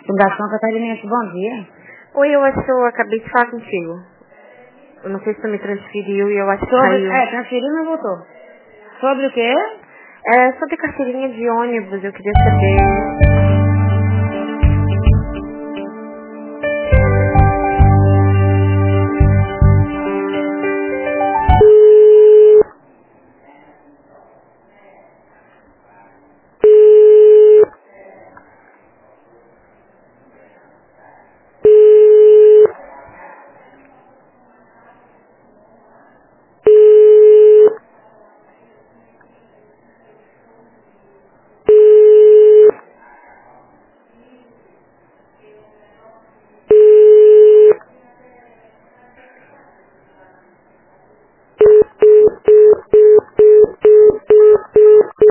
Fundação Catarinense, bom dia. Oi, eu acho que eu acabei de falar contigo. Eu não sei se tu me transferiu e eu acho que caiu. Transferiu, não voltou. Sobre o quê? Sobre carteirinha de ônibus, eu queria saber